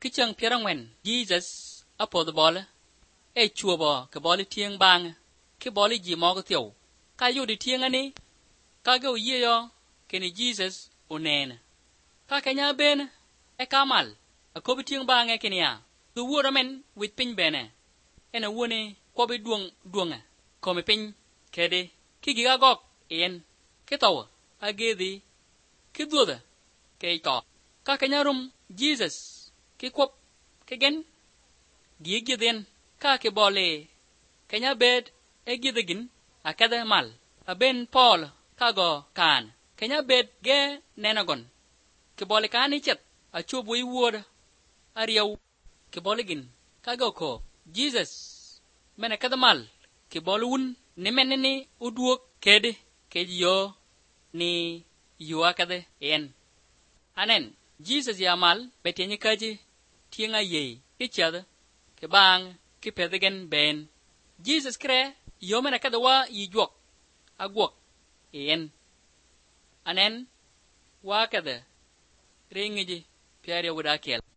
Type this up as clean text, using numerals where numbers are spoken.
ki chang pierang wen Jesus apo the ball e chua bo ke ball tieng bang ke ball ji mo ko tio ka yu di tieng ani ka go ye yo ke ni Jesus onen ka kenya ben e kamal a ko bi tieng bang e kenya the word amen with pin bene ena woni ko bi duong ko me pin kede ki giga gok en ke taw agedi ki duoda ke to ka kenya rum Jesus ki kop ke gen gi giden ka ke bole kenya bed e gidegin akada mal aben Paul ka go kan kenya bed ge nenagon ke bole kan ichet a chubu iwuoda ariyaw ke bole gin ka go ko Jesus mena kada mal ke bole un ni meneni uduok kede ke yo ni yuwa kade en anen Jesus ya mal betenye kaji tienga ye kichada ke bang ki pedegen ben Jesus kre yo mena kada wa yijuok agwok en anen wa kada ringiji piare wuda kel